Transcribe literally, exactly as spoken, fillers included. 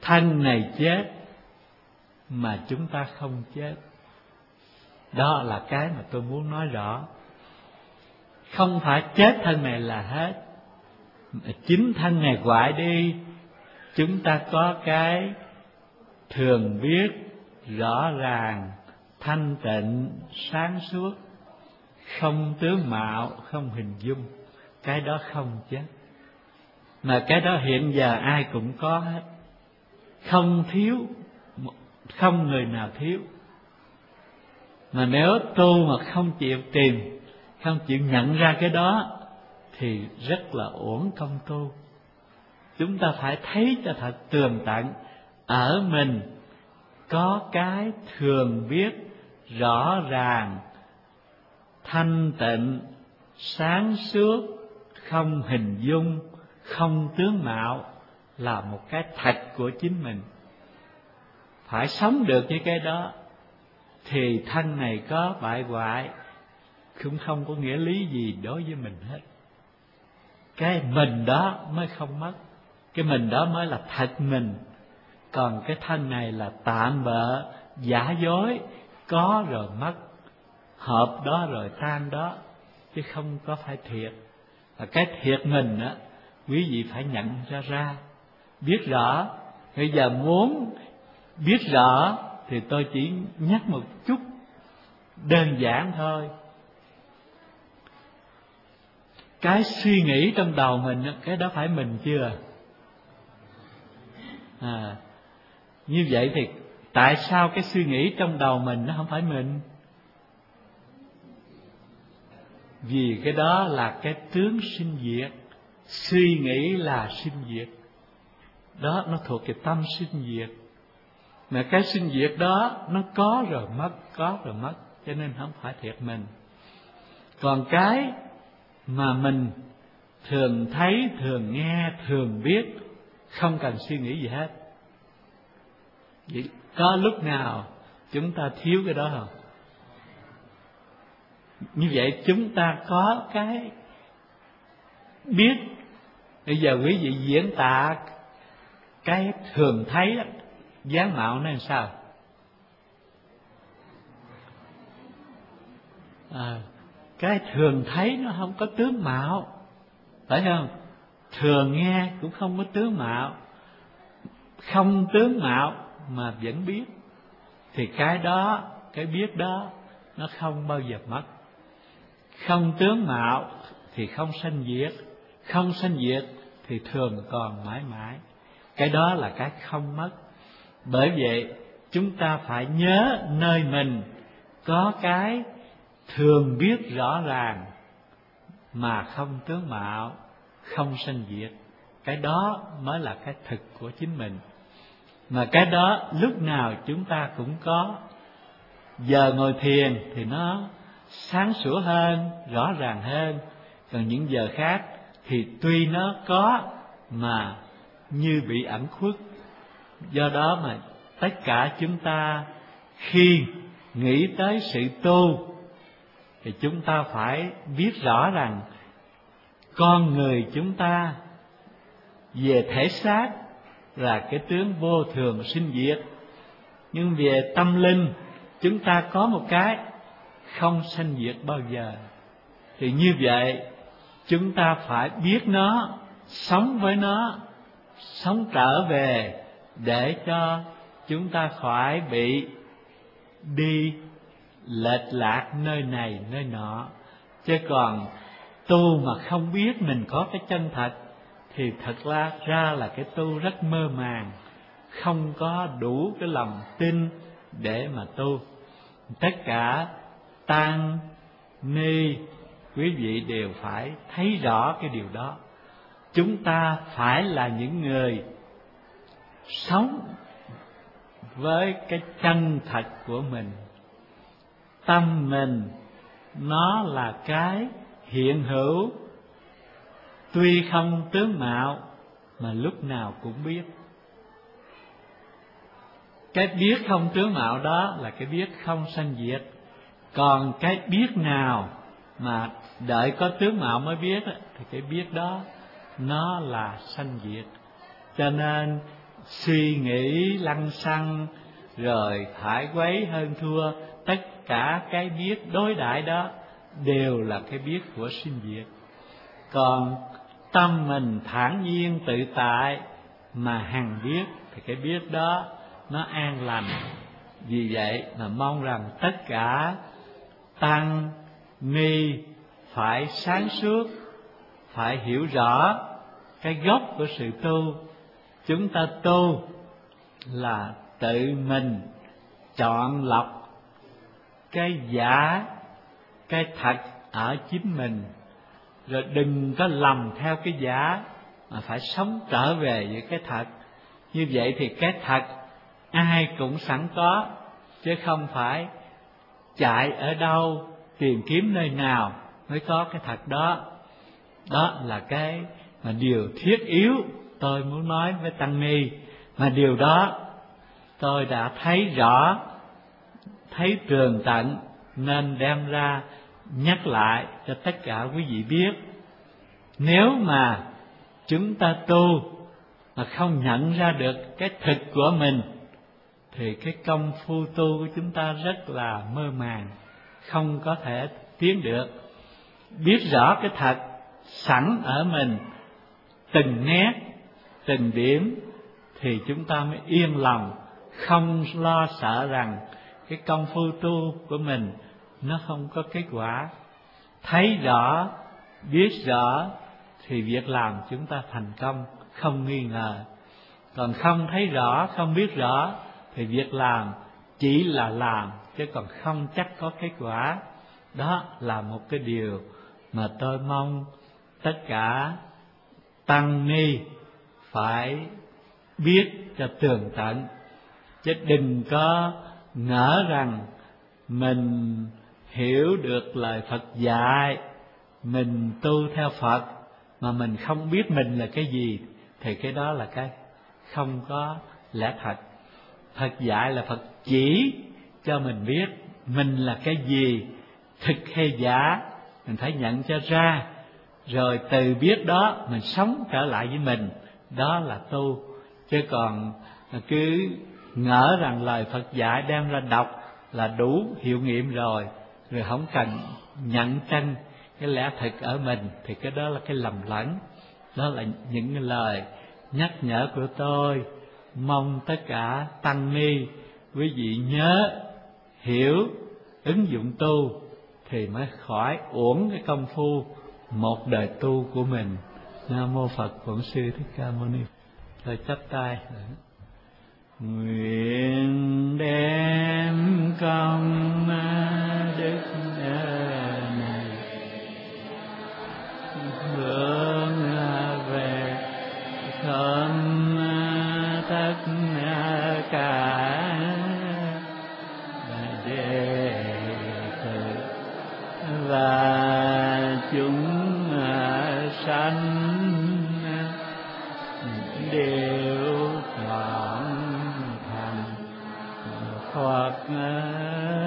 thân này chết mà chúng ta không chết. Đó là cái mà tôi muốn nói rõ. Không phải chết thân này là hết, chính thân này hoại đi, chúng ta có cái thường biết, rõ ràng, thanh tịnh, sáng suốt, không tướng mạo, không hình dung. Cái đó không chết. Mà cái đó hiện giờ ai cũng có hết, không thiếu, không người nào thiếu. Mà nếu tu mà không chịu tìm, không chịu nhận ra cái đó thì rất là uổng công tu. Chúng ta phải thấy cho thật tường tận, ở mình có cái thường biết, rõ ràng, thanh tịnh, sáng suốt, không hình dung, không tướng mạo, là một cái thật của chính mình. Phải sống được với cái đó thì thân này có bại hoại cũng không có nghĩa lý gì đối với mình hết. Cái mình đó mới không mất, cái mình đó mới là thật mình. Còn cái thân này là tạm bợ, giả dối, có rồi mất, hợp đó rồi tan đó, chứ không có phải thiệt. Và cái thiệt mình á, quý vị phải nhận ra ra, biết rõ. Bây giờ muốn biết rõ thì tôi chỉ nhắc một chút đơn giản thôi. Cái suy nghĩ trong đầu mình, cái đó phải mình chưa? À, như vậy thì tại sao cái suy nghĩ trong đầu mình nó không phải mình? Vì cái đó là cái tướng sinh diệt. Suy nghĩ là sinh diệt, đó nó thuộc cái tâm sinh diệt. Mà cái sinh diệt đó nó có rồi mất, có rồi mất, cho nên không phải thiệt mình. Còn cái mà mình thường thấy, thường nghe, thường biết, không cần suy nghĩ gì hết. Vậy có lúc nào chúng ta thiếu cái đó không? Như vậy chúng ta có cái biết. Bây giờ quý vị diễn tả cái thường thấy đó, dáng mạo nó làm sao? À, cái thường thấy nó không có tướng mạo, phải không? Thường nghe cũng không có tướng mạo, không tướng mạo mà vẫn biết, thì cái đó, cái biết đó nó không bao giờ mất. Không tướng mạo thì không sanh diệt, không sanh diệt thì thường còn mãi mãi. Cái đó là cái không mất. Bởi vậy chúng ta phải nhớ nơi mình có cái thường biết rõ ràng mà không tướng mạo, không sanh diệt. Cái đó mới là cái thực của chính mình. Mà cái đó lúc nào chúng ta cũng có. Giờ ngồi thiền thì nó sáng sủa hơn, rõ ràng hơn. Còn những giờ khác thì tuy nó có mà như bị ẩn khuất. Do đó mà tất cả chúng ta khi nghĩ tới sự tu thì chúng ta phải biết rõ rằng con người chúng ta về thể xác là cái tướng vô thường sinh diệt, nhưng về tâm linh chúng ta có một cái không sanh diệt bao giờ. Thì như vậy chúng ta phải biết nó, sống với nó, sống trở về để cho chúng ta khỏi bị đi lệch lạc nơi này nơi nọ. Chứ còn tu mà không biết mình có cái chân thật thì thật ra, ra là cái tu rất mơ màng, không có đủ cái lòng tin để mà tu. Tất cả tăng ni quý vị đều phải thấy rõ cái điều đó. Chúng ta phải là những người sống với cái chân thật của mình. Tâm mình nó là cái hiện hữu, tuy không tướng mạo mà lúc nào cũng biết. Cái biết không tướng mạo đó là cái biết không sanh diệt. Còn cái biết nào mà đợi có tướng mạo mới biết thì cái biết đó nó là sanh diệt. Cho nên suy nghĩ lăng xăng, rồi phải quấy hơn thua, tất cả cái biết đối đãi đó đều là cái biết của sinh diệt. Còn tâm mình thản nhiên tự tại mà hằng biết thì cái biết đó nó an lành. Vì vậy mà mong rằng tất cả tăng ni phải sáng suốt, phải hiểu rõ cái gốc của sự tu. Chúng ta tu là tự mình chọn lọc cái giả, cái thật ở chính mình, rồi đừng có lầm theo cái giả mà phải sống trở về với cái thật. Như vậy thì cái thật ai cũng sẵn có, chứ không phải chạy ở đâu tìm kiếm nơi nào mới có cái thật đó. Đó là cái mà điều thiết yếu tôi muốn nói với tăng ni. Mà điều đó tôi đã thấy rõ, thấy tường tận, nên đem ra nhắc lại cho tất cả quý vị biết. Nếu mà chúng ta tu mà không nhận ra được cái thực của mình thì cái công phu tu của chúng ta rất là mơ màng, không có thể tiến được. Biết rõ cái thật sẵn ở mình, từng nét, từng điểm, thì chúng ta mới yên lòng, không lo sợ rằng cái công phu tu của mình nó không có kết quả. Thấy rõ, biết rõ thì việc làm chúng ta thành công, không nghi ngờ. Còn không thấy rõ, không biết rõ thì việc làm chỉ là làm, chứ còn không chắc có kết quả. Đó là một cái điều mà tôi mong tất cả tăng ni phải biết cho tường tận, chứ đừng có ngỡ rằng mình hiểu được lời Phật dạy, mình tu theo Phật mà mình không biết mình là cái gì, thì cái đó là cái không có lẽ thật. Phật dạy là Phật chỉ cho mình biết mình là cái gì, thực hay giả, mình phải nhận cho ra, rồi từ biết đó mình sống trở lại với mình. Đó là tu. Chứ còn cứ ngỡ rằng lời Phật dạy đem ra đọc là đủ hiệu nghiệm rồi, rồi không cần nhận chân cái lẽ thực ở mình, thì cái đó là cái lầm lẫn. Đó là những cái lời nhắc nhở của tôi. Mong tất cả tăng ni quý vị nhớ, hiểu, ứng dụng tu thì mới khỏi uổng cái công phu một đời tu của mình. Nam mô Phật Bổn Sư Thích Ca Mâu Ni. Tôi chắp tay. Nguyện đem công đức này hướng về không tất cả đệ tử và chúng sanh đều trọn thành Phật